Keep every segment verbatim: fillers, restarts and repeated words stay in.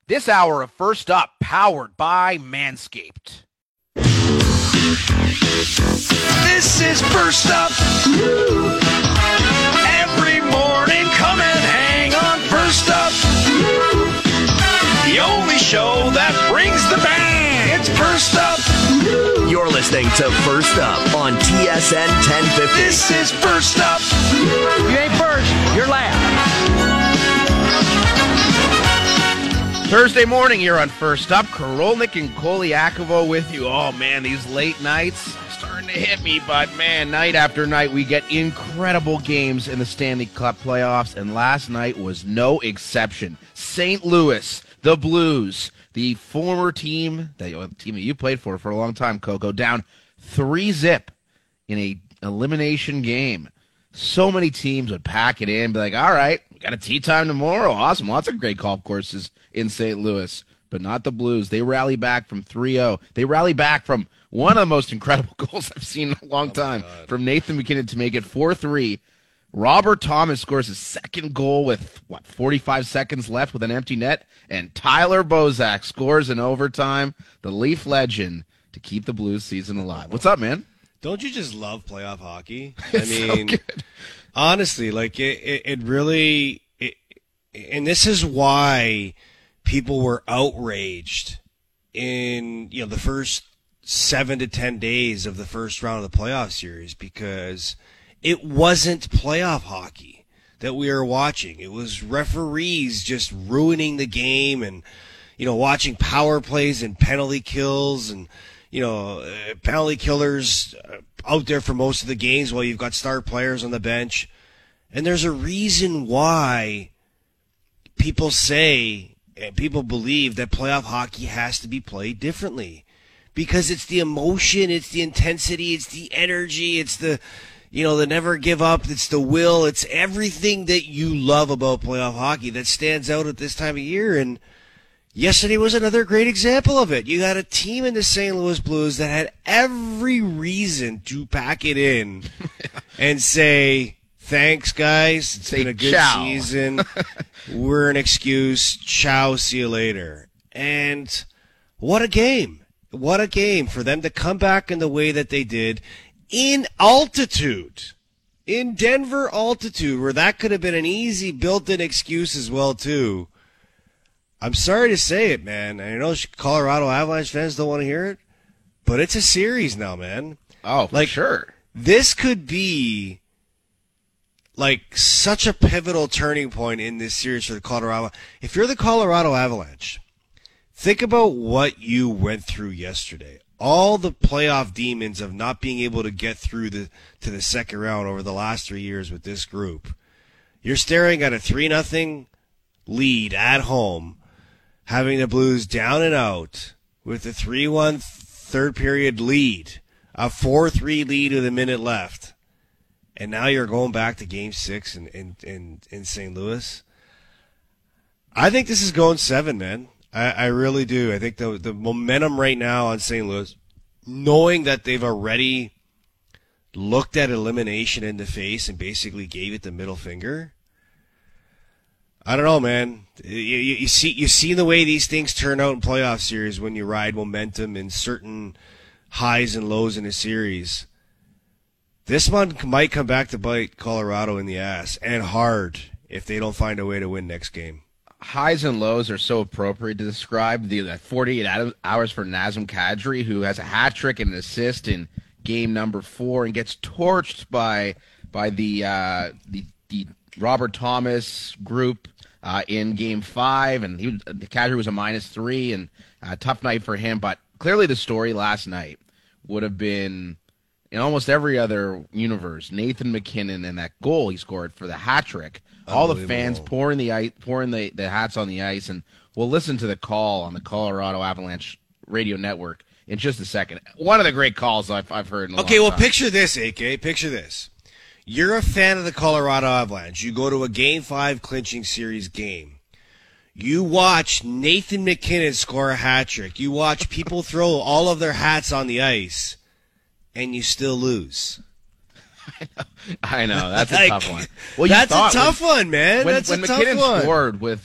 This hour of First Up, powered by Manscaped. This is First Up. Every morning, come and hang on First Up. The only show that brings the bang. It's First Up. You're listening to First Up on T S N ten fifty. This is First Up. You ain't first, you're last. Thursday morning here on First Up, Korolnik and Koliakovo with you. Oh, man, these late nights are starting to hit me, but, man, night after night we get incredible games in the Stanley Cup playoffs, and last night was no exception. Saint Louis, the Blues, the former team, the team that you played for for a long time, Coco, down three zip in a elimination game. So many teams would pack it in, be like, all right, we got a tea time tomorrow. Awesome. Lots of great golf courses in Saint Louis, but not the Blues. They rally back from three oh. They rally back from one of the most incredible goals I've seen in a long time, oh from Nathan MacKinnon to make it four three. Robert Thomas scores his second goal with, what, forty-five seconds left with an empty net, and Tyler Bozak scores in overtime, the Leaf legend, to keep the Blues season alive. What's up, man? Don't you just love playoff hockey? I mean, so honestly, like it, it, it really, it, and this is why people were outraged in, you know, the first seven to ten days of the first round of the playoff series, because it wasn't playoff hockey that we were watching. It was referees just ruining the game, and, you know, watching power plays and penalty kills, and, you know, uh, penalty killers out there for most of the games while you've got star players on the bench. And there's a reason why people say and people believe that playoff hockey has to be played differently, because it's the emotion, it's the intensity, it's the energy, it's the, you know, the never give up, it's the will, it's everything that you love about playoff hockey that stands out at this time of year. And yesterday was another great example of it. You had a team in the Saint Louis Blues that had every reason to pack it in and say, thanks, guys. It's say been a good ciao. season. We're an excuse. Ciao, see you later. And what a game. What a game for them to come back in the way that they did in altitude. In Denver altitude, where that could have been an easy built-in excuse as well, too. I'm sorry to say it, man. I know Colorado Avalanche fans don't want to hear it, but it's a series now, man. Oh, for like, sure. This could be like such a pivotal turning point in this series for the Colorado. If you're the Colorado Avalanche, think about what you went through yesterday. All the playoff demons of not being able to get through the to the second round over the last three years with this group. You're staring at a three nothing lead at home, having the Blues down and out with a three one third period lead, a four three lead with a minute left. And now you're going back to game six in, in, in, in Saint Louis. I think this is going seven, man. I, I really do. I think the the momentum right now on Saint Louis, knowing that they've already looked at elimination in the face and basically gave it the middle finger, I don't know, man. You, you, you see, you see the way these things turn out in playoff series when you ride momentum in certain highs and lows in a series. This one might come back to bite Colorado in the ass, and hard, if they don't find a way to win next game. Highs and lows are so appropriate to describe the that forty-eight hours for Nazem Kadri, who has a hat trick and an assist in game number four and gets torched by by the uh, the, the Robert Thomas group uh, in game five, and he Kadri was a minus three, and a tough night for him. But clearly, the story last night would have been, in almost every other universe, Nathan MacKinnon and that goal he scored for the hat trick. All the fans pouring the ice, pouring the, the hats on the ice, and we'll listen to the call on the Colorado Avalanche radio network in just a second. One of the great calls I've I've heard in a Okay, long well, time. picture this, A K. Picture this. You're a fan of the Colorado Avalanche. You go to a Game five clinching series game. You watch Nathan MacKinnon score a hat trick. You watch people throw all of their hats on the ice, and you still lose. I know, I know. That's a like, tough one. Well, you that's a thought tough when, one, man. When, that's when a tough MacKinnon one. scored with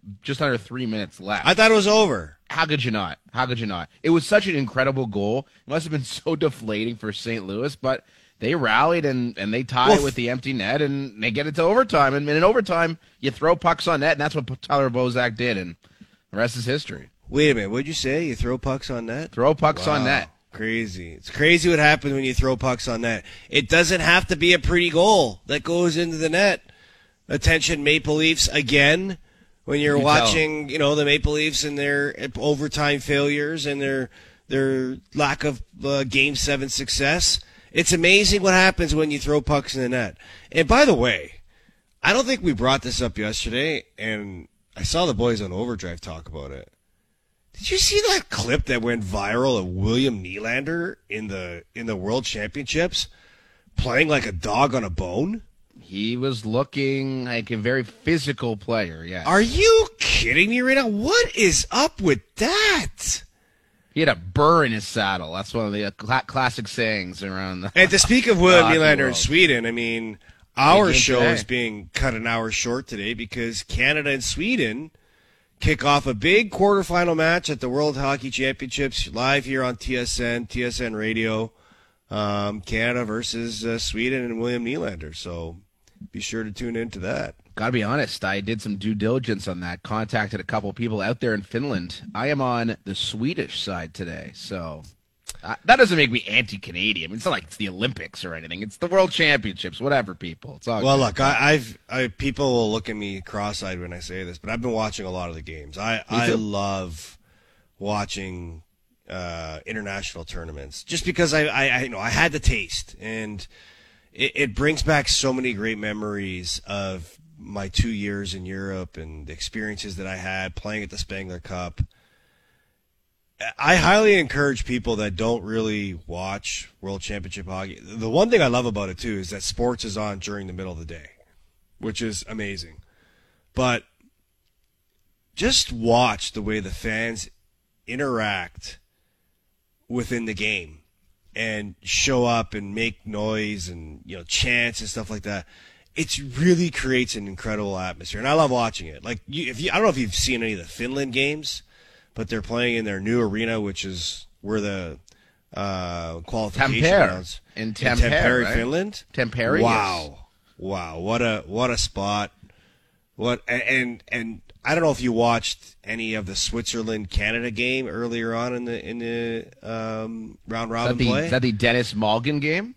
just under three minutes left. I thought it was over. How could you not? How could you not? It was such an incredible goal. It must have been so deflating for Saint Louis, but they rallied and, and they tie Well, it with the empty net, and they get it to overtime. And in overtime, you throw pucks on net, and that's what Tyler Bozak did, and the rest is history. Wait a minute. What'd you say? You throw pucks on net? Throw pucks Wow. on net. Crazy. It's crazy what happens when you throw pucks on net. It doesn't have to be a pretty goal that goes into the net. Attention, Maple Leafs, again, when you're You watching, you know, the Maple Leafs and their overtime failures and their their lack of uh, Game seven success. It's amazing what happens when you throw pucks in the net. And by the way, I don't think we brought this up yesterday, and I saw the boys on Overdrive talk about it. Did you see that clip that went viral of William Nylander in the in the World Championships playing like a dog on a bone? He was looking like a very physical player, yeah. Are you kidding me right now? What is up with that? He had a burr in his saddle. That's one of the uh, cla- classic sayings around the And to speak of William hockey Nylander in world. Sweden, I mean, our game show today. is being cut an hour short today because Canada and Sweden kick off a big quarterfinal match at the World Hockey Championships live here on T S N, T S N Radio. Um, Canada versus uh, Sweden and William Nylander. So be sure to tune into that. Gotta be honest, I did some due diligence on that, contacted a couple people out there in Finland. I am on the Swedish side today, so uh, that doesn't make me anti-Canadian. I mean, it's not like it's the Olympics or anything. It's the World Championships, whatever, people. It's all Well, good. look, I, I've I, people will look at me cross-eyed when I say this, but I've been watching a lot of the games. I, I too. love watching uh, international tournaments just because I, I, I you know I had the taste, and it, it brings back so many great memories of my two years in Europe and the experiences that I had playing at the Spengler Cup. I highly encourage people that don't really watch World Championship hockey. The one thing I love about it, too, is that sports is on during the middle of the day, which is amazing. But just watch the way the fans interact within the game and show up and make noise and, you know, chants and stuff like that. It really creates an incredible atmosphere, and I love watching it. Like, you, if you, I don't know if you've seen any of the Finland games, but they're playing in their new arena, which is where the uh, qualification Tampere. rounds In Tampere, Tampere, right? Finland. Tampere, Wow, yes. wow, what a what a spot! What and, and and I don't know if you watched any of the Switzerland Canada game earlier on in the in the um, round Is robin that, the, play. is that the Dennis Malgin game?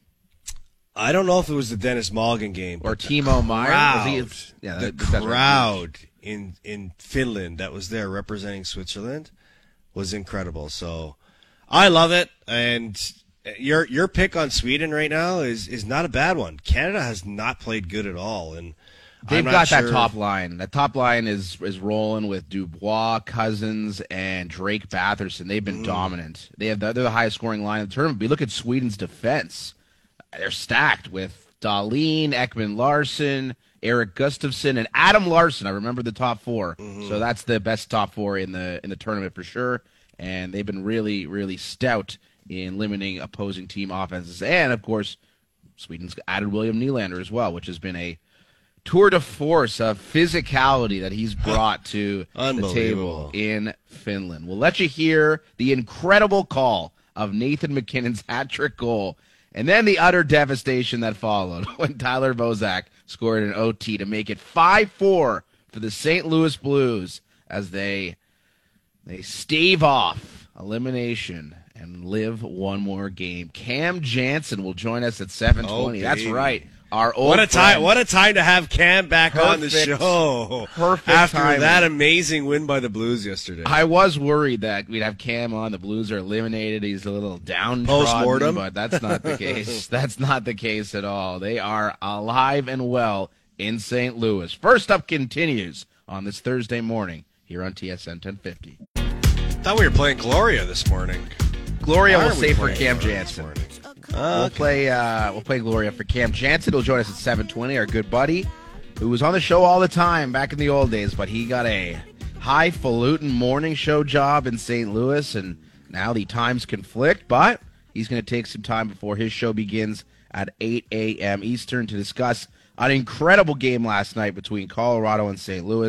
I don't know if it was the Dennis Malgin game Or but the Timo Meyer? crowd, Was he- yeah, the that- that's right. crowd in in Finland that was there representing Switzerland was incredible. So I love it, and your your pick on Sweden right now is is not a bad one. Canada has not played good at all, and They've I'm not got that sure- top line. That top line is is rolling with Dubois, Cousins, and Drake Batherson. They've been Mm. dominant. They have the, they're the highest scoring line in the tournament. But you look at Sweden's defense; they're stacked with Dahlin, Ekman Larsson, Eric Gustafsson, and Adam Larsson. I remember the top four, Mm-hmm. so that's the best top four in the in the tournament for sure. And they've been really really stout in limiting opposing team offenses. And of course, Sweden's added William Nylander as well, which has been a tour de force of physicality that he's brought to the Unbelievable. table in Finland. We'll let you hear the incredible call of Nathan McKinnon's hat-trick goal, and then the utter devastation that followed when Tyler Bozak scored an O T to make it five four for the Saint Louis Blues as they they stave off elimination and live one more game. Cam Jansen will join us at seven twenty. Oh, That's baby. right. Our old What a time! friend. What a time to have Cam back on the Perfect- show. perfect after timing. that amazing win by the Blues yesterday. I was worried that we'd have Cam on. The Blues are eliminated. He's a little downtrodden, Post-mortem. but that's not the case. That's not the case at all. They are alive and well in Saint Louis. First Up continues on this Thursday morning here on T S N ten fifty. thought we were playing Gloria this morning. Gloria Why will are we stay for playing Cam Gloria this Jansen. morning? We'll play. Uh, we'll play Gloria for Cam Jansen. He'll join us at seven twenty. Our good buddy, who was on the show all the time back in the old days, but he got a highfalutin morning show job in Saint Louis, and now the times conflict. But he's going to take some time before his show begins at eight a.m. Eastern to discuss an incredible game last night between Colorado and Saint Louis.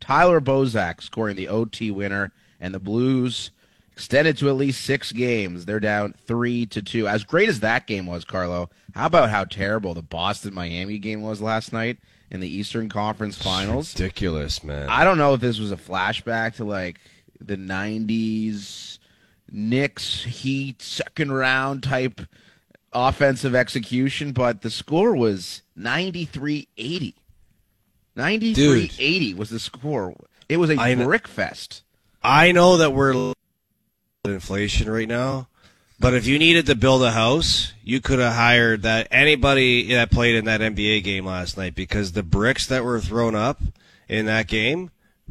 Tyler Bozak scoring the O T winner, and the Blues extended to at least six games. They're down three to two. As great as that game was, Carlo, how about how terrible the Boston-Miami game was last night in the Eastern Conference Finals? It's ridiculous, man. I don't know if this was a flashback to like the nineties Knicks Heat second round type offensive execution, but the score was ninety-three eighty. ninety-three eighty was the score. It was a I brick fest. I know that we're inflation right now, but if you needed to build a house, you could have hired that anybody that played in that N B A game last night, because the bricks that were thrown up in that game,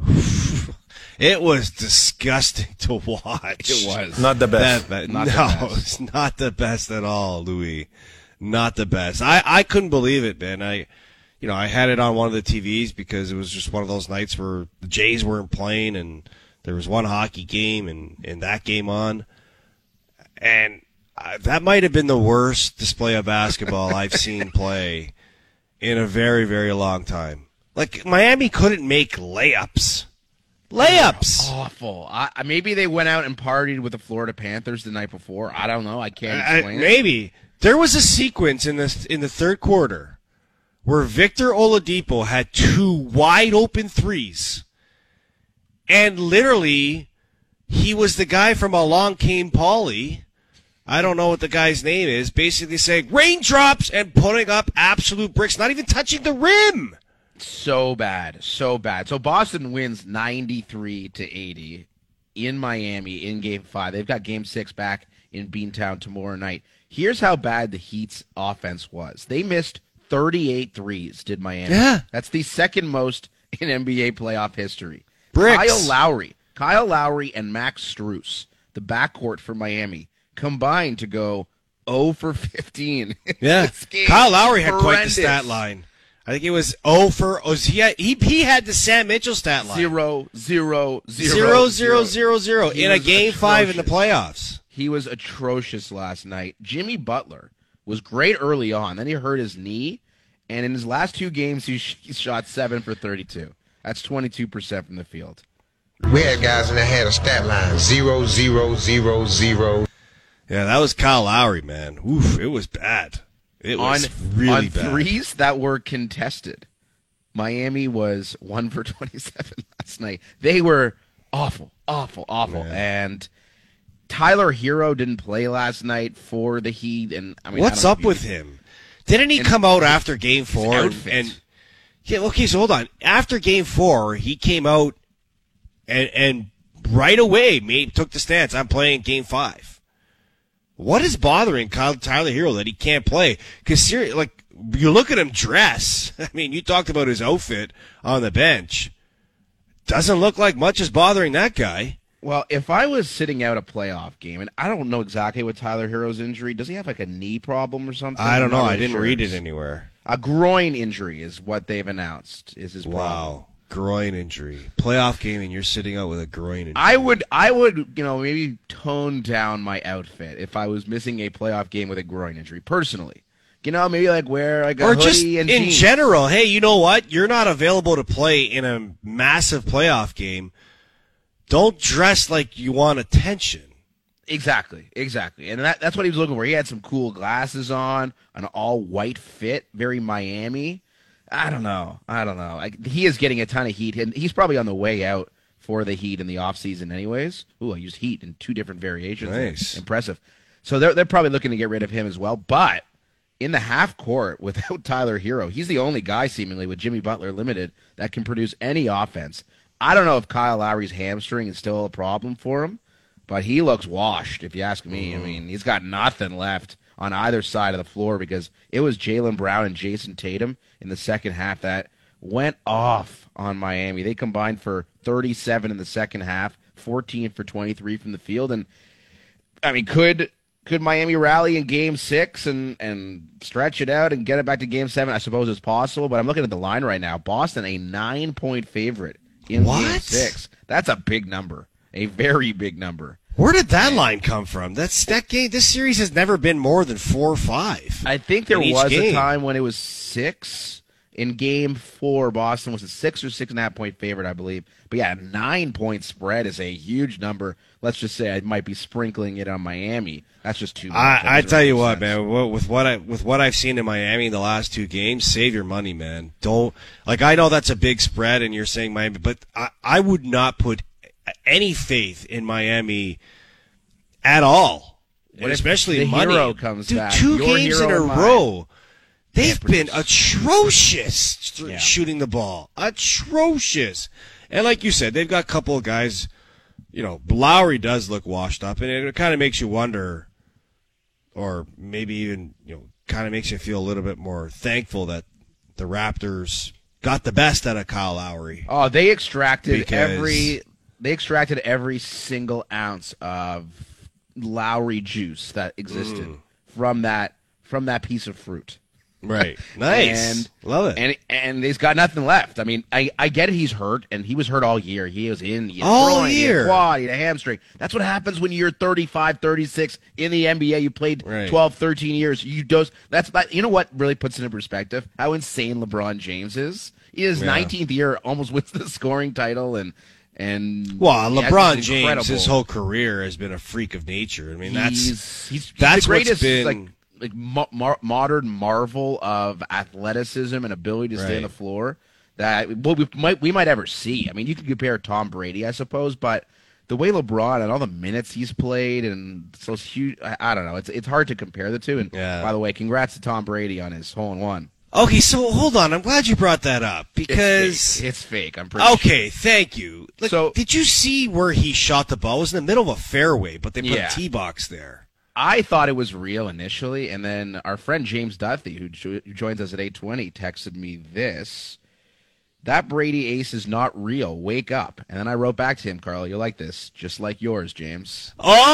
it was disgusting to watch. It was. Not the best. That, that, Not no, the best. It's not the best at all, Louis. Not the best. I, I couldn't believe it, man. I, you know, I had it on one of the T Vs because it was just one of those nights where the Jays weren't playing and there was one hockey game and, and that game on. And uh, that might have been the worst display of basketball I've seen play in a very, very long time. Like, Miami couldn't make layups. Layups! Awful. I, I- maybe they went out and partied with the Florida Panthers the night before. I don't know. I can't I- explain it. maybe. There was a sequence in the, in the third quarter where Victor Oladipo had two wide open threes. And literally, he was the guy from Along Came Polly. I don't know what the guy's name is. Basically saying raindrops and putting up absolute bricks, not even touching the rim. So bad. So bad. So Boston wins ninety-three to eighty in Miami in game five. They've got game six back in Beantown tomorrow night. Here's how bad the Heat's offense was. They missed thirty-eight threes, did Miami. Yeah. That's the second most in N B A playoff history. Bricks. Kyle Lowry. Kyle Lowry and Max Strus, the backcourt for Miami, combined to go zero for fifteen. Yeah. This game. Kyle Lowry had quite the Horrendous. stat line. I think it was zero for oh, he, had, he he had the Sam Mitchell stat line. Zero, zero, zero, Zero, zero, zero, zero He in a was game five in the atrocious. playoffs. He was atrocious last night. Jimmy Butler was great early on. Then he hurt his knee, and in his last two games, he, sh- he shot seven for thirty-two. That's twenty-two percent from the field. We had guys in that had a stat line zero, zero, zero, zero. Yeah, that was Kyle Lowry, man. Oof, it was bad. It was on really on bad. threes that were contested, Miami was one for twenty-seven last night. They were awful, awful, awful. Man. And Tyler Hero didn't play last night for the Heat. And I mean, What's I don't up know if you- with him? Didn't he And come out after game four and, outfit. and yeah? Okay, so hold on. After game four, he came out and and right away made took the stance. I'm playing game five. What is bothering Kyle Tyler Hero that he can't play? Because like you look at him dress. I mean, you talked about his outfit on the bench. Doesn't look like much is bothering that guy. Well, if I was sitting out a playoff game, and I don't know exactly what Tyler Hero's injury, does he have like a knee problem or something? I don't I'm know. not I really didn't sure. read it anywhere. A groin injury is what they've announced is his problem. Wow. Groin injury. Playoff game and you're sitting out with a groin injury. I would, I would, you know, maybe tone down my outfit if I was missing a playoff game with a groin injury. Personally, you know, maybe like wear like a or hoodie just and in jeans. general, hey, you know what? You're not available to play in a massive playoff game. Don't dress like you want attention. Exactly, exactly, and that, that's what he was looking for. He had some cool glasses on, an all white fit, very Miami. I don't know. I don't know. Like, he is getting a ton of heat, and he's probably on the way out for the Heat in the offseason anyways. Ooh, I used heat in two different variations. Nice. Impressive. So they're, they're probably looking to get rid of him as well. But in the half court without Tyler Hero, he's the only guy seemingly with Jimmy Butler limited that can produce any offense. I don't know if Kyle Lowry's hamstring is still a problem for him, but he looks washed, if you ask me. Mm. I mean, he's got nothing left on either side of the floor because it was Jaylen Brown and Jason Tatum in the second half that went off on Miami. They combined for thirty-seven in the second half, fourteen for twenty-three from the field. And, I mean, could could Miami rally in game six and, and stretch it out and get it back to game seven? I suppose it's possible, but I'm looking at the line right now. Boston, a nine-point favorite in What? game six. That's a big number, a very big number. Where did that line come from? That's that game. This series has never been more than four or five. I think there in each was game. a time when it was six In game four, Boston was a six or six and a half point favorite, I believe. But yeah, nine point spread is a huge number. Let's just say I might be sprinkling it on Miami. That's just too much. I, I tell you what, sense. man. With what I with what I've seen in Miami in the last two games, save your money, man. Don't like. I know that's a big spread, and you're saying Miami, but I, I would not put any faith in Miami at all, What if especially the money. hero comes Dude, back? two Your games in hero a and mine. row. They've Can't been produce. atrocious th- Yeah. shooting the ball. Atrocious. And like you said, they've got a couple of guys, you know, Lowry does look washed up, and it kind of makes you wonder, or maybe even, you know, kind of makes you feel a little bit more thankful that the Raptors got the best out of Kyle Lowry. Oh, they extracted Because- every they extracted every single ounce of Lowry juice that existed Mm. from that from that piece of fruit. Right. Nice. And Love it. And and he's got nothing left. I mean, I, I get it. He's hurt, and he was hurt all year. He was in he had All groin, he had year. quad, he had a hamstring. That's what happens when you're thirty-five, thirty-six in the N B A. You played Right. twelve, thirteen years. You dose. That's that, you know what really puts it in perspective how insane LeBron James is. He his Yeah. nineteenth year almost wins the scoring title, and and Well, yeah, LeBron it's James, incredible. his whole career has been a freak of nature. I mean, that's he's, he's that's the what's greatest been- like like mo- mar- modern marvel of athleticism and ability to stay on Right. the floor that well, we might we might ever see. I mean, you could compare Tom Brady, I suppose, but the way LeBron and all the minutes he's played and those huge, I, I don't know, it's it's hard to compare the two. And Yeah. by the way, congrats to Tom Brady on his hole in one. Okay, so hold on. I'm glad you brought that up It's because fake. It's fake. I'm pretty sure. okay, thank you. Look, So- did you see where he shot the ball? It was in the middle of a fairway, but they put Yeah. a tee box there. I thought it was real initially, and then our friend James Duthie, who, jo- who joins us at eight twenty, texted me this. That Brady ace is not real. Wake up. And then I wrote back to him, Carl, you'll like this. Just like yours, James.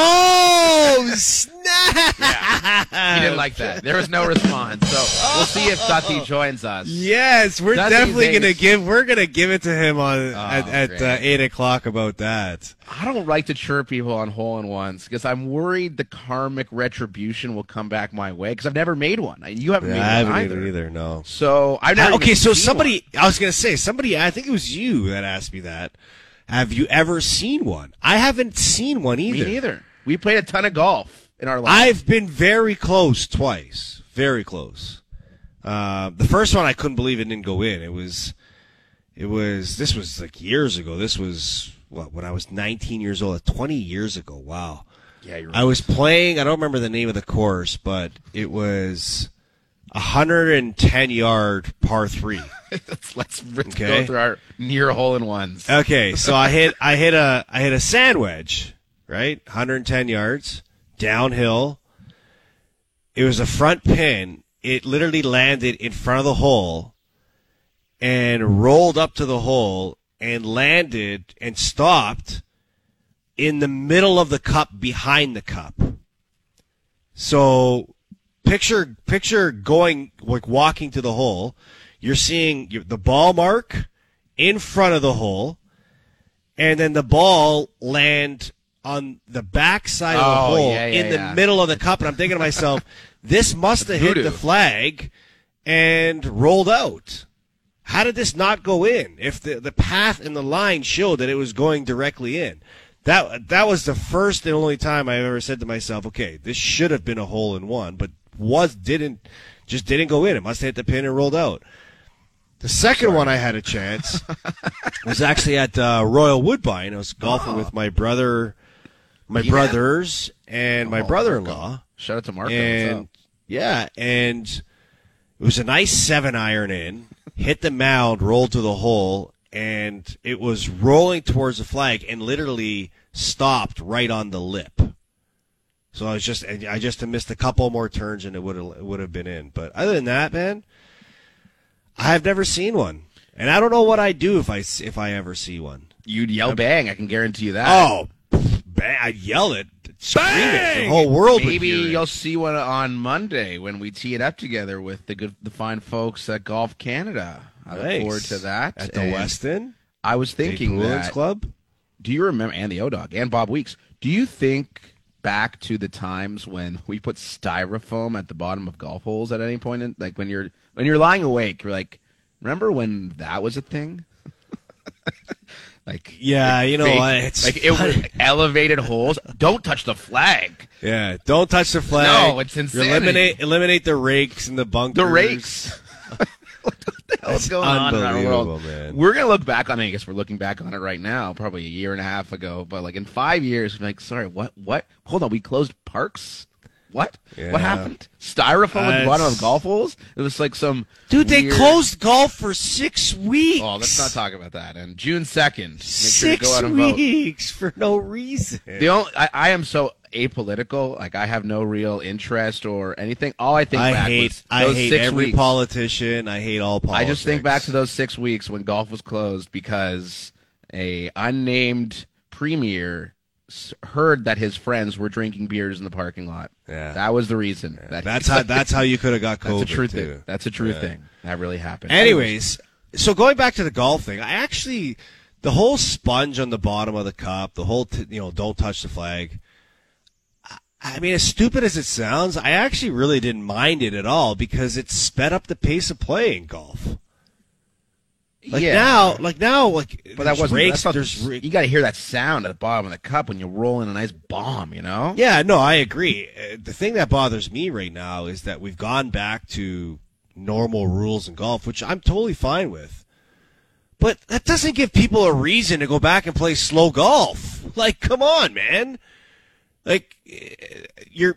Oh snap! He didn't like that. There was no response. So we'll see if Duthie joins us. Yes, we're Duthie's definitely ace. gonna give. We're gonna give it to him on at, at great. uh, eight o'clock about that. I don't like to chirp people on hole-in-ones because I'm worried the karmic retribution will come back my way because I've never made one. And you haven't Yeah, made I one haven't either. either. either. No. So I've never Uh, okay, even so seen somebody, one. I was gonna say somebody. I think it was you that asked me that. Have you ever seen one? I haven't seen one either. Me neither. We played a ton of golf in our life. I've been very close twice. Very close. Uh, the first one I couldn't believe it didn't go in. It was, it was. This was like years ago. This was what when I was nineteen years old. Twenty years ago. Wow. Yeah, you're I was playing. I don't remember the name of the course, but it was a hundred and ten yard par three. let's let's, let's Okay. go through our near hole in ones. Okay, so I hit I hit a I hit a sand wedge, right? one hundred ten yards downhill. It was a front pin. It literally landed in front of the hole and rolled up to the hole and landed and stopped in the middle of the cup behind the cup. So picture picture going like walking to the hole. You're seeing the ball mark in front of the hole, and then the ball land on the back side of the Oh, hole yeah, yeah, in the yeah. middle of the cup. And I'm thinking to myself, this must have hit Voodoo. the flag and rolled out. How did this not go in? If the, the path and the line showed that it was going directly in. That that was the first and only time I ever said to myself, okay, this should have been a hole in one, but was didn't just didn't go in. It must have hit the pin and rolled out. The second one I had a chance was actually at uh, Royal Woodbine. I was golfing Oh. with my brother, my Yeah. brothers, and my Oh, brother-in-law. Shout out to Marco. And What's up? yeah, and it was a nice seven iron in, hit the mound, rolled to the hole, and it was rolling towards the flag and literally stopped right on the lip. So I was just, I just missed a couple more turns and it would have, it would have been in. But other than that, man, I've never seen one, and I don't know what I'd do if I if I ever see one. You'd yell bang. I can guarantee you that. Oh, bang! I'd yell it, scream it, the whole world would Maybe hear it. you'll see one on Monday when we tee it up together with the good, the fine folks at Golf Canada. I look Thanks. forward to that. At the And Westin I was thinking Dave Poulin's that. Club. Do you remember, and the O-Dog, and Bob Weeks, do you think back to the times when we put styrofoam at the bottom of golf holes at any point? In, like when you're when you're lying awake, you're like, Remember when that was a thing? Like yeah, like you know, fake, it's like it was elevated holes. Don't touch the flag. Yeah, don't touch the flag. No, it's insanity. Eliminate, eliminate the rakes and the bunkers. The rakes. What the hell is going on in our world? Man. We're gonna look back on it. I guess we're looking back on it right now, probably a year and a half ago. But like in five years, we're like, sorry, what? What? Hold on, we closed parks. What? Yeah. What happened? Styrofoam at the Uh, bottom of golf holes? It was like some Dude, they weird- closed golf for six weeks. Oh, let's not talk about that. And June second, make Six sure to go out and vote. weeks for no reason. The only I, I am so apolitical. Like I have no real interest or anything. All I think I back hate, was I those hate six every weeks. politician. I hate all politics. I just think back to those six weeks when golf was closed because a unnamed premier s- heard that his friends were drinking beers in the parking lot. Yeah. That was the reason. That That's how. That's how you could have got COVID. That's a true too. thing. That's a true Yeah. thing. That really happened. Anyways, so going back to the golf thing, I actually the whole sponge on the bottom of the cup, the whole t- you know, don't touch the flag. I- I mean, as stupid as it sounds, I actually really didn't mind it at all because it sped up the pace of play in golf. Like yeah. now, like now, like But that there's wasn't. rakes, that's not, there's ra- you got to hear that sound at the bottom of the cup when you roll in a nice bomb. You know. Yeah, no, I agree. Uh, The thing that bothers me right now is that we've gone back to normal rules in golf, which I'm totally fine with. But that doesn't give people a reason to go back and play slow golf. Like, come on, man. Like, uh, you're.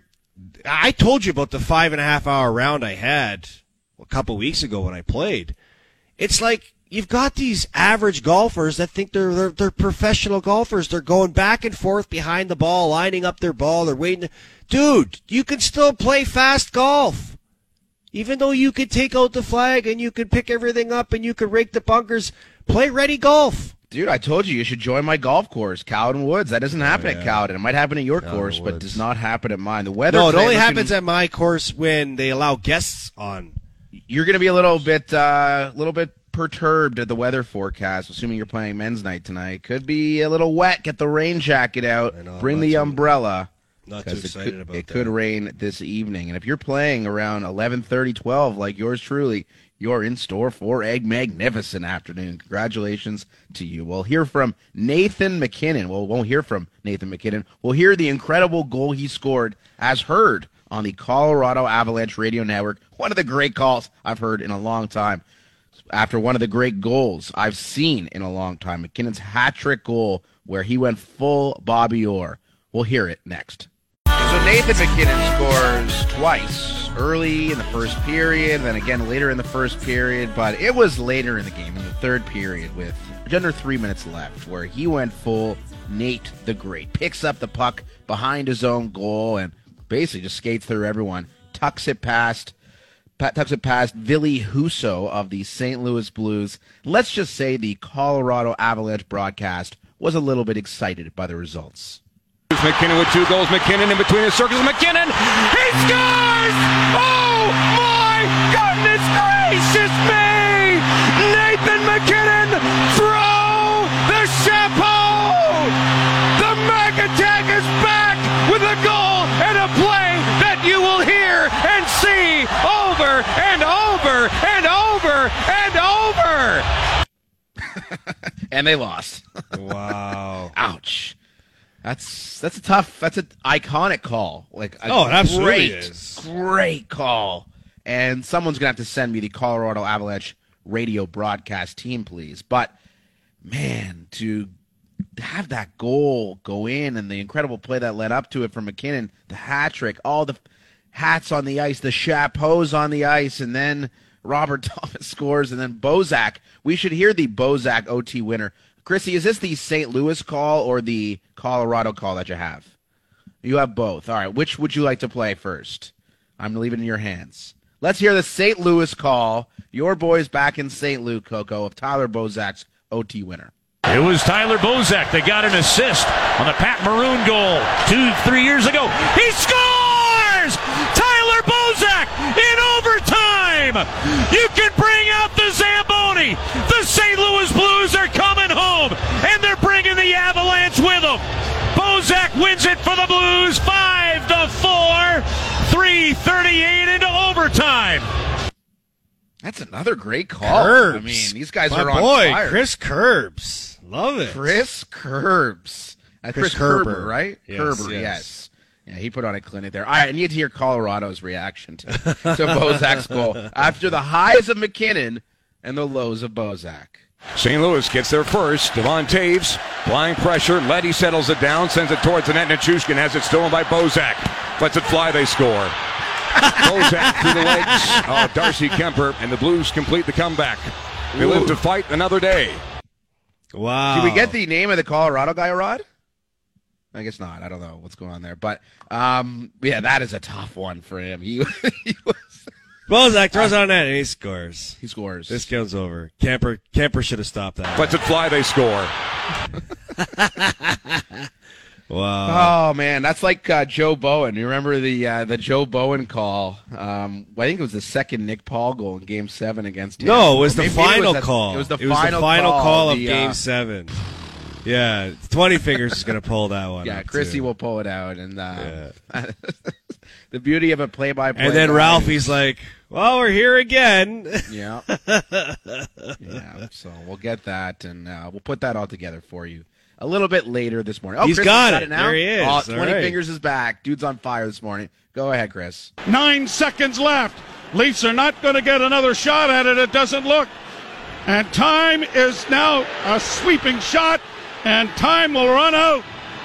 I told you about the five and a half hour round I had a couple weeks ago when I played. It's like you've got these average golfers that think they're, they're they're professional golfers. They're going back and forth behind the ball, lining up their ball. They're waiting. Dude, you can still play fast golf. Even though you could take out the flag and you could pick everything up and you could rake the bunkers, play ready golf. Dude, I told you you should join my golf course, Cowden Woods. That doesn't happen at Cowden. It might happen at your Cowden course, but Woods. does not happen at mine. The weather. No, it today only looking- happens at my course when they allow guests on. You're going to be a little bit, uh, little bit perturbed at the weather forecast, assuming you're playing men's night tonight. Could be a little wet. Get the rain jacket out. I know, Bring I'm the not too- umbrella. Not too 'cause it excited could, about it that. could rain this evening. And if you're playing around eleven thirty, twelve, like yours truly, you're in store for a magnificent afternoon. Congratulations to you. We'll hear from Nathan MacKinnon. Well, we won't hear from Nathan MacKinnon. We'll hear the incredible goal he scored as heard on the Colorado Avalanche Radio Network. One of the great calls I've heard in a long time. After one of the great goals I've seen in a long time, McKinnon's hat-trick goal where he went full Bobby Orr. We'll hear it next. So Nathan MacKinnon scores twice, early in the first period, then again later in the first period, but it was later in the game, in the third period, with just under three minutes left, where he went full Nate the Great. Picks up the puck behind his own goal and basically just skates through everyone, tucks it past tucks it past Ville Husso of the Saint Louis Blues. Let's just say the Colorado Avalanche broadcast was a little bit excited by the results. MacKinnon with two goals. MacKinnon in between the circles. MacKinnon, he scores! Oh my goodness gracious me! Nathan MacKinnon, throw the chapeau! The Mac Attack is back with a goal and a play that you will hear and see over and over and over and over! And they lost. Wow. Ouch. That's that's a tough. That's an iconic call. Like a Oh, it absolutely great, is. great call. And someone's gonna have to send me the Colorado Avalanche radio broadcast team, please. But man, to have that goal go in and the incredible play that led up to it from MacKinnon, the hat trick, all the hats on the ice, the chapeaus on the ice, and then Robert Thomas scores, and then Bozak. We should hear the Bozak O T winner. Chrissy, is this the Saint Louis call or the Colorado call that you have? You have both. All right, which would you like to play first? I'm leaving it in your hands. Let's hear the Saint Louis call. Your boys back in Saint Louis, Coco, of Tyler Bozak's O T winner. It was Tyler Bozak that got an assist on the Pat Maroon goal two, three years ago. He scores! Tyler Bozak in overtime! You can bring out the Zamboni. The Saint Louis Blues are coming home, and they're bringing the Avalanche with them. Bozak wins it for the Blues, five to four, three thirty-eight into overtime. That's another great call. Curbs. I mean, these guys My are on boy, fire. Chris Curbs. Love it. Chris Curbs. Uh, Chris Chris Kerber, Kerber. right? Yes, Kerber, yes. yes. Yeah, he put on a clinic there. All right, I need to hear Colorado's reaction to, to Bozak's goal after the highs of McKinnon and the lows of Bozak. Saint Louis gets there first. Devon Taves, blind pressure. Letty settles it down, sends it towards the net. Nichushkin has it stolen by Bozak. Lets it fly, they score. Bozak through the legs of Darcy Kemper, and the Blues complete the comeback. They Ooh. live to fight another day. Wow. Did we get the name of the Colorado guy, Rod? I guess not. I don't know what's going on there. But, um, yeah, that is a tough one for him. He, he was... Bozak throws on net and he scores. He scores. This goes over. Camper Camper should have stopped that. Lets it fly, they score. Wow. Oh man, that's like uh, Joe Bowen. You remember the uh, the Joe Bowen call? Um, I think it was the second Nick Paul goal in Game Seven against. No, it was Or the maybe it final was a- call. It was the final, call, call of the, Game uh, Seven. Yeah, Twenty Fingers is gonna pull that one. Yeah, up, Chrissy too. will pull it out, and uh, the beauty of a play-by-play. And then guy Ralphie's is- like, "Well, we're here again." Yeah, yeah. So we'll get that, and uh, we'll put that all together for you a little bit later this morning. Oh, He's Chris got has it. now. There he is. Oh, All Twenty right. Fingers is back. Dude's on fire this morning. Go ahead, Chris. Nine seconds left. Leafs are not going to get another shot at it, it doesn't look. And time is now a sweeping shot, and time will run out.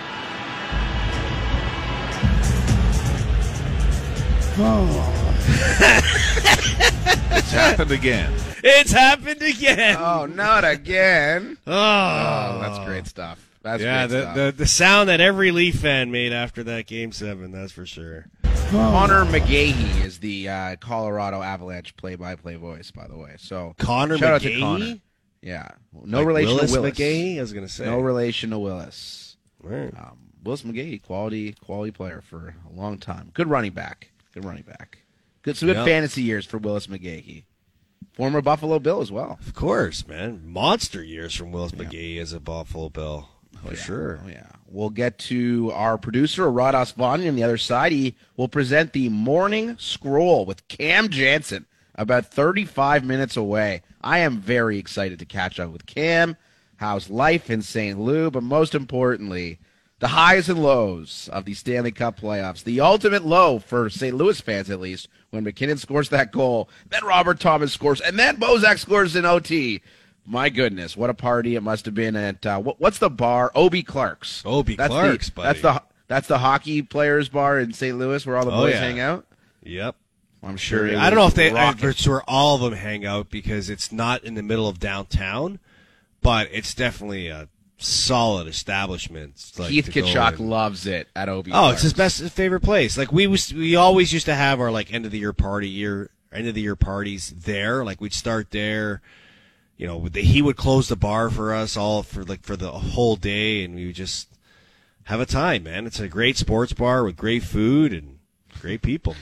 It's happened again. It's happened again. Oh, not again. Oh, Oh, that's great stuff. That's Yeah, great the, stuff. the the sound that every Leaf fan made after that Game Seven. That's for sure. Connor McGahey is the uh, Colorado Avalanche play-by-play voice, by the way. So Connor shout out to McGahey? Connor. Yeah, no Like relation Willis to Willis. McGahey. I was gonna say No relation to Willis. Right. Um, Willis McGahey, quality quality player for a long time. Good running back. Good running back. Good some good Yep. fantasy years for Willis McGahey. Former Buffalo Bill as well. Of course, man. Monster years from Willis McGahey as a Buffalo Bill. For Oh, yeah. sure. Oh, yeah. We'll get to our producer, Rados Vanya, on the other side. He will present the Morning Scroll with Cam Jansen about thirty-five minutes away. I am very excited to catch up with Cam. How's life in Saint Louis? But most importantly, the highs and lows of the Stanley Cup playoffs. The ultimate low for Saint Louis fans, at least, when McKinnon scores that goal, then Robert Thomas scores, and then Bozak scores in O T. My goodness, what a party it must have been at uh, what, what's the bar? Obie Clark's. Obie That's Clark's, the, buddy. That's the that's the hockey players bar in Saint Louis where all the Oh, boys yeah. hang out. Yep. I'm sure. it I don't know was if they rocking. it's where all of them hang out because it's not in the middle of downtown, but it's definitely a solid establishment. It's like Keith to go Kitchuk in. loves it at Obie. Oh, it's his Clark's. best his favorite place. Like we was, we always used to have our like end of the year party year end of the year parties there. Like we'd start there. You know, the, he would close the bar for us all for like for the whole day, and we would just have a time, man. It's a great sports bar with great food and great people,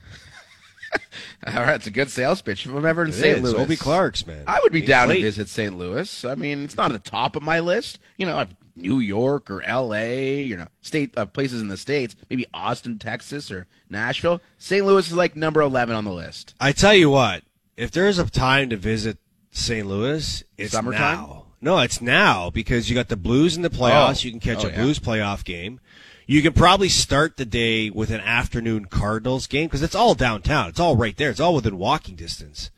man. All right, it's a good sales pitch. If I'm ever in It Saint is. Louis, Obie Clark's, man. I would be He's down late. to visit Saint Louis. I mean, it's not at the top of my list. You know, I've New York or L A, you know, state uh, places in the States, maybe Austin, Texas, or Nashville. Saint Louis is like number eleven on the list. I tell you what, if there's a time to visit Saint Louis, it's Summertime? now. No, it's now because you got the Blues in the playoffs. Oh. You can catch Oh, a yeah. Blues playoff game. You can probably start the day with an afternoon Cardinals game because it's all downtown. It's all right there. It's all within walking distance.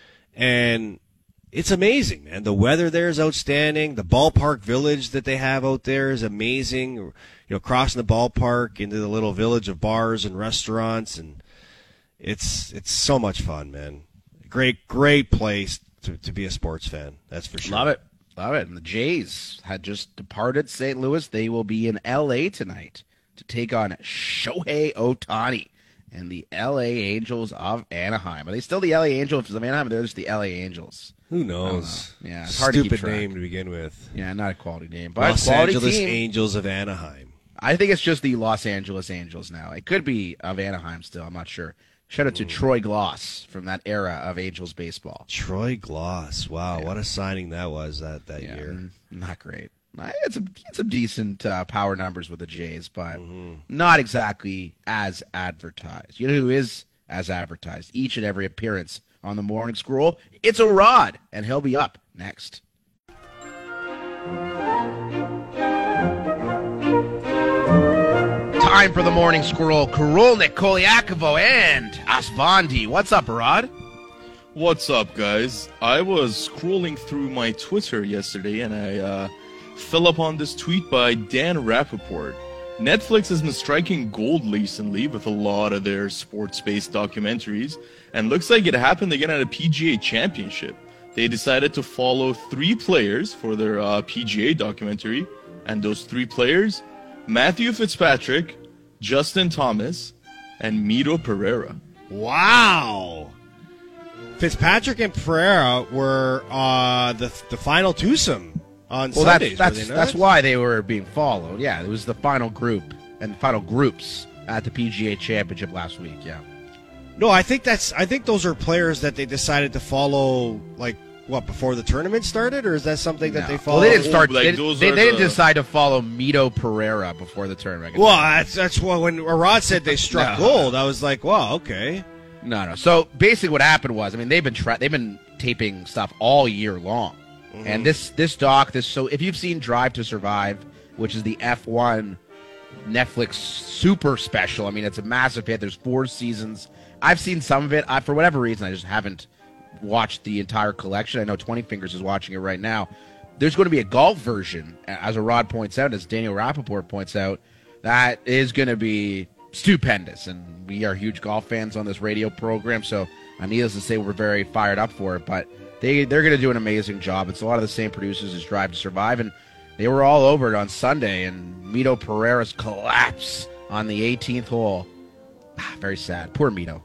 And it's amazing, man. The weather there is outstanding. The ballpark village that they have out there is amazing. You know, crossing the ballpark into the little village of bars and restaurants, and it's it's so much fun, man. Great, great place to, to be a sports fan. That's for sure. Love it. Love it. And the Jays had just departed Saint Louis. They will be in L A tonight to take on Shohei Ohtani and the L A Angels of Anaheim. Are they still the L A Angels of Anaheim? Or they're just the L A Angels. Who knows? Yeah, it's hard to keep Stupid track. name to begin with. Yeah, not a quality name, but Los quality Angeles team. Angels of Anaheim. I think it's just the Los Angeles Angels now. It could be of Anaheim still. I'm not sure. Shout out to Troy Gloss from that era of Angels baseball. Troy Gloss. Wow, Yeah. what a signing that was that, that Yeah, year. mm, not great. I had some, he had some decent uh, power numbers with the Jays, but Mm-hmm. not exactly as advertised. You know who is as advertised? Each and every appearance on the Morning Scroll. It's a Rod, and he'll be up next. Time for the Morning Scroll. Korolnik, Koliakovo, and Asvandi. What's up, Rod? What's up, guys? I was scrolling through my Twitter yesterday, and I uh, fell upon this tweet by Dan Rappaport. Netflix has been striking gold recently with a lot of their sports-based documentaries, and looks like it happened again at a P G A championship. They decided to follow three players for their uh, P G A documentary, and those three players, Matthew Fitzpatrick, Justin Thomas, and Mito Pereira. Wow. Fitzpatrick and Pereira were uh, the the final twosome on well, Sundays. That's that's, that's why they were being followed. Yeah, it was the final group and final groups at the P G A Championship last week. Yeah. No, I think that's. I think those are players that they decided to follow, like what before the tournament started, or is that something no. that they Well, followed? they didn't start. Like, they, those they, are they didn't the- decide to follow Mito Pereira before the tournament. Well, that's that's what when Rod said they struck No. gold, I was like, wow, okay. No, no. So basically, what happened was, I mean, they've been tra- they've been taping stuff all year long, mm-hmm. and this this doc, this so if you've seen Drive to Survive, which is the F one Netflix super special, I mean, it's a massive hit. There's four seasons. I've seen some of it. I, for whatever reason, I just haven't watched the entire collection. I know twenty Fingers is watching it right now. There's going to be a golf version, as Rod points out, as Daniel Rappaport points out, that is going to be stupendous, and we are huge golf fans on this radio program, so uh, needless to say, we're very fired up for it, but they, they're going to do an amazing job. It's a lot of the same producers as Drive to Survive, and they were all over it on Sunday, and Mito Pereira's collapse on the eighteenth hole. Ah, very sad. Poor Mito.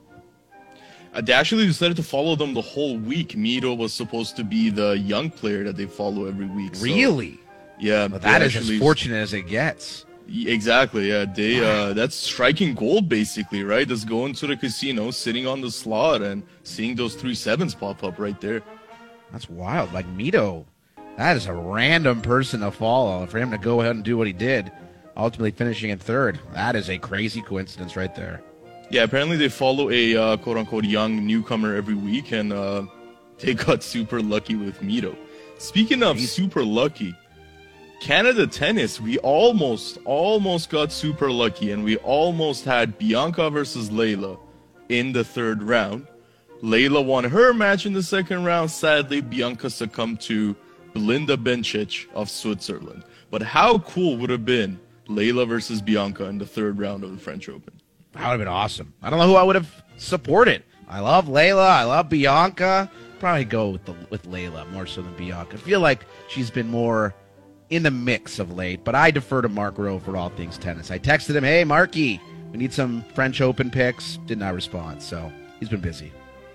Uh, they actually decided to follow them the whole week. Mito was supposed to be the young player that they follow every week. So, Really? yeah. Well, they that is actually- as fortunate as it gets. Exactly, yeah. They uh that's striking gold basically, right? Just going to the casino, sitting on the slot and seeing those three sevens pop up right there. That's wild. Like Mito, that is a random person to follow. For him to go ahead and do what he did, ultimately finishing in third, that is a crazy coincidence right there. Yeah, apparently they follow a uh, quote unquote young newcomer every week, and uh they got super lucky with Mito. Speaking of super lucky, Canada Tennis, we almost, almost got super lucky, and we almost had Bianca versus Layla in the third round. Layla won her match in the second round. Sadly, Bianca succumbed to Belinda Bencic of Switzerland. But how cool would have been Layla versus Bianca in the third round of the French Open? That would have been awesome. I don't know who I would have supported. I love Layla. I love Bianca. Probably go with the with Layla more so than Bianca. I feel like she's been more in the mix of late, but I defer to Mark Rowe for all things tennis. I texted him, hey, Marky, we need some French Open picks. Did not respond, so he's been busy.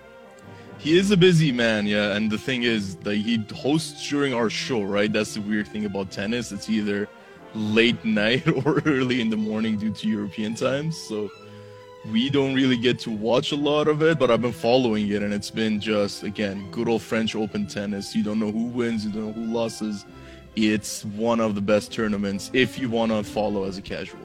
He is a busy man, yeah, and the thing is, that he hosts during our show, right? That's the weird thing about tennis. It's either late night or early in the morning due to European times, so we don't really get to watch a lot of it, but I've been following it, and it's been just, again, good old French Open tennis. You don't know who wins, you don't know who loses. It's one of the best tournaments if you want to follow as a casual.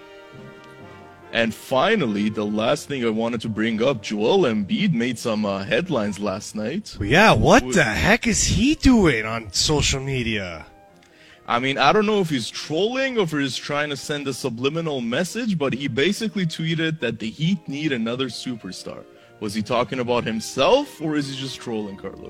And finally, the last thing I wanted to bring up, Joel Embiid made some uh, headlines last night. Yeah, what the heck is he doing on social media? I mean, I don't know if he's trolling or if he's trying to send a subliminal message, but he basically tweeted that the Heat need another superstar. Was he talking about himself, or is he just trolling, Carlo?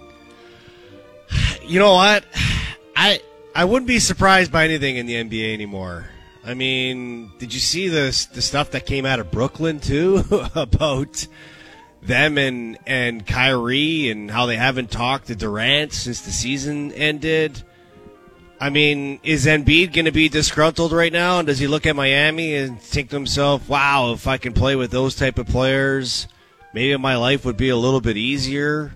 You know what? I I wouldn't be surprised by anything in the N B A anymore. I mean, did you see the the stuff that came out of Brooklyn too about them and and Kyrie and how they haven't talked to Durant since the season ended? I mean, is Embiid going to be disgruntled right now? And does he look at Miami and think to himself, wow, if I can play with those type of players, maybe my life would be a little bit easier?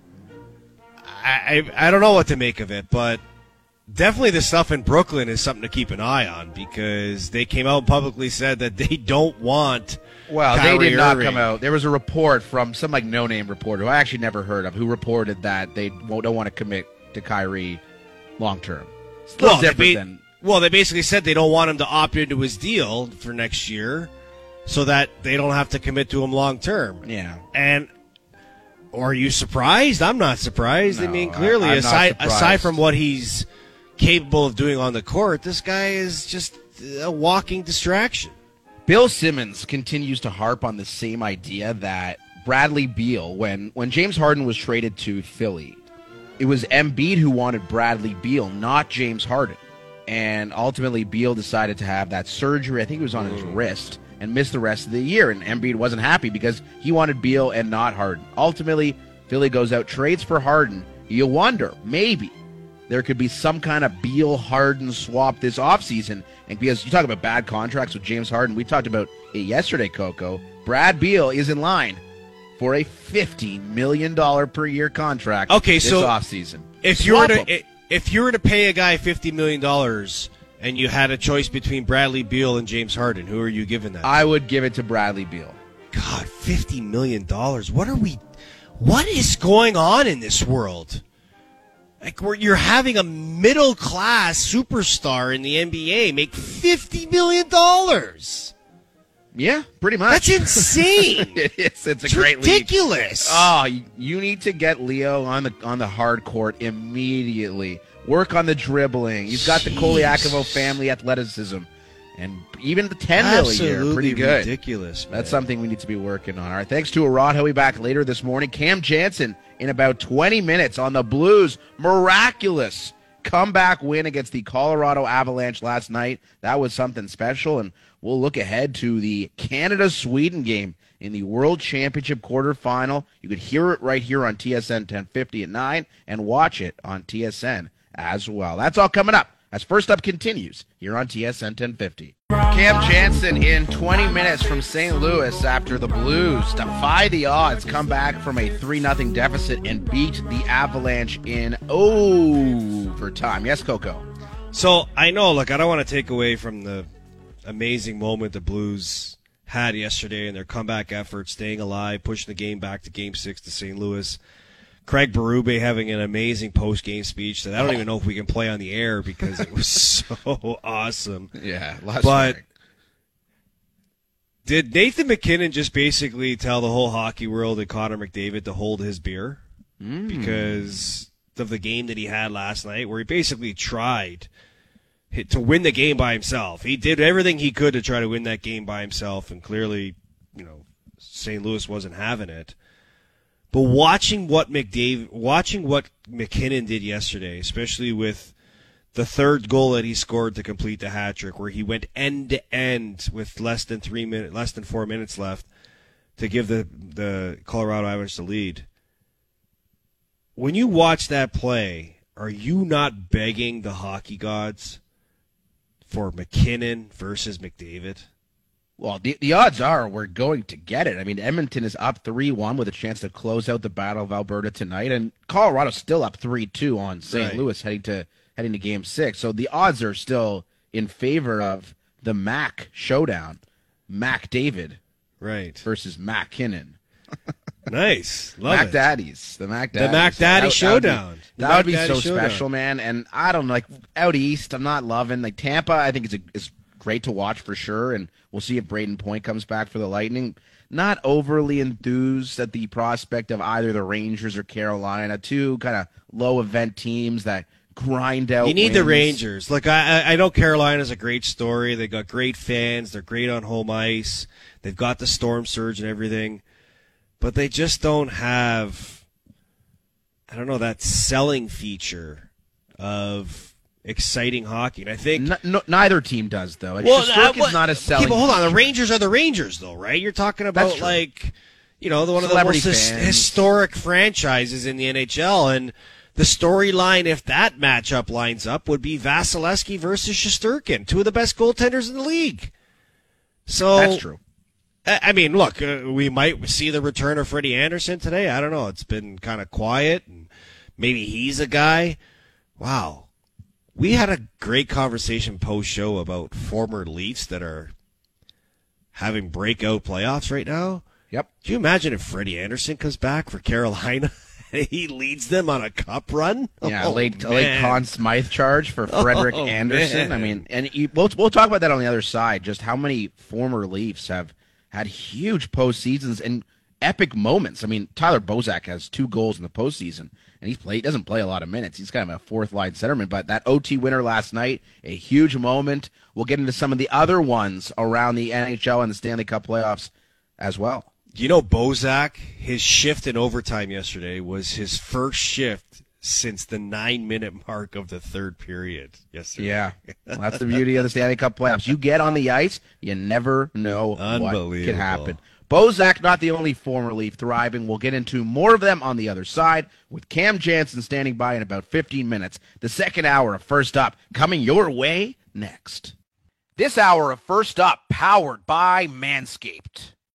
I, I, I don't know what to make of it, but definitely the stuff in Brooklyn is something to keep an eye on because they came out and publicly said that they don't want Well, Kyrie they did not Irving. come out. There was a report from some like no-name reporter who I actually never heard of who reported that they won't, don't want to commit to Kyrie long-term. It's a little Well, they different ba- than... well, they basically said they don't want him to opt into his deal for next year so that they don't have to commit to him long term. Yeah. And Or are you surprised? I'm not surprised. No, I mean, clearly, I, I'm aside not aside from what he's capable of doing on the court, this guy is just a walking distraction. Bill Simmons continues to harp on the same idea that Bradley Beal, when, when James Harden was traded to Philly, it was Embiid who wanted Bradley Beal, not James Harden. And ultimately, Beal decided to have that surgery, I think it was on his wrist, and miss the rest of the year. And Embiid wasn't happy because he wanted Beal and not Harden. Ultimately, Philly goes out, trades for Harden. You wonder, maybe, there could be some kind of Beal-Harden swap this offseason. And because you talk about bad contracts with James Harden, we talked about it yesterday, Coco. Brad Beal is in line for a fifteen million dollars per year contract okay, this so offseason. If you were to if you were to pay a guy fifty million dollars and you had a choice between Bradley Beal and James Harden, who are you giving that to? I would give it to Bradley Beal. God, fifty million dollars. What are we what is going on in this world? Like, we're, you're having a middle-class superstar in the N B A make fifty million dollars. Yeah, pretty much. That's insane. it is. It's a it's great ridiculous. league. Oh, you, you need to get Leo on the on the hard court immediately. Work on the dribbling. He's got the Koliakovo family athleticism. And even the ten mil a year, pretty good. Ridiculous, man. That's something we need to be working on. All right, thanks to Arad. He'll be back later this morning. Cam Jansen in about twenty minutes on the Blues. Miraculous comeback win against the Colorado Avalanche last night. That was something special, and we'll look ahead to the Canada-Sweden game in the World Championship quarterfinal. You could hear it right here on T S N ten fifty at nine and watch it on T S N as well. That's all coming up as First Up continues here on T S N ten fifty. Cam Jansen in twenty minutes from Saint Louis after the Blues defy the odds, come back from a three nothing deficit and beat the Avalanche in overtime. Yes, Coco? So, I know, look, I don't want to take away from the amazing moment the Blues had yesterday in their comeback effort, staying alive, pushing the game back to Game six to Saint Louis. Craig Berube having an amazing post-game speech that I don't even know if we can play on the air because it was so awesome. Yeah, last but night. Did Nathan MacKinnon just basically tell the whole hockey world and Connor McDavid to hold his beer mm. because of the game that he had last night, where he basically tried to win the game by himself? He did everything he could to try to win that game by himself, and clearly, you know, Saint Louis wasn't having it. But watching what McDavid, watching what MacKinnon did yesterday, especially with the third goal that he scored to complete the hat trick, where he went end to end with less than three minutes, less than four minutes left to give the the Colorado Avalanche the lead. When you watch that play, are you not begging the hockey gods for MacKinnon versus McDavid? Well, the, the odds are we're going to get it. I mean, Edmonton is up three one with a chance to close out the Battle of Alberta tonight, and Colorado's still up three two on Saint Right. Louis heading to heading to Game six. So the odds are still in favor of the Mac showdown, Mac David Right. versus MacKinnon. Nice. Love Mac it. Daddies, the Mac The Daddies. Mac Daddy That- showdown. The That Mac would be, that Daddy would be so showdown. special, man. And I don't know, like out east, I'm not loving like Tampa. I think it's a, it's great to watch for sure, and we'll see if Braden Point comes back for the Lightning. Not overly enthused at the prospect of either the Rangers or Carolina, two kind of low event teams that grind out. You need the wins. Rangers. Look, I I I know Carolina's a great story. They got great fans. They're great on home ice. They've got the storm surge and everything, but they just don't have, I don't know, that selling feature of exciting hockey. And I think N- no, neither team does though. Like, well, Shesterkin uh, what- is not a selling. Okay, but hold on. The feature. Rangers are the Rangers, though, right? You're talking about That's true. like, you know, the one of the Celebrity most his- fans. historic franchises in the N H L, and the storyline, if that matchup lines up, would be Vasilevsky versus Shesterkin, two of the best goaltenders in the league. So That's true. I I mean, look, uh, we might see the return of Freddie Anderson today. I don't know. It's been kind of quiet, and maybe he's a guy. Wow. We had a great conversation post-show about former Leafs that are having breakout playoffs right now. Yep. Do you imagine if Freddie Anderson comes back for Carolina and he leads them on a cup run? Yeah, Oh, a late, a man. late Conn Smythe charge for Frederick Oh, Anderson. man. I mean, and you, we'll we'll talk about that on the other side. Just how many former Leafs have had huge postseasons, and epic moments. I mean, Tyler Bozak has two goals in the postseason, and he's play, he doesn't play a lot of minutes. He's kind of a fourth-line centerman, but that O T winner last night, a huge moment. We'll get into some of the other ones around the N H L and the Stanley Cup playoffs as well. You know, Bozak, his shift in overtime yesterday was his first shift since the nine-minute mark of the third period yesterday. Yeah, well, that's the beauty of the Stanley Cup playoffs. You get on the ice, you never know what can happen. Bozak, not the only former Leaf thriving. We'll get into more of them on the other side with Cam Jansen standing by in about fifteen minutes. The second hour of First Up coming your way next. This hour of First Up powered by Manscaped.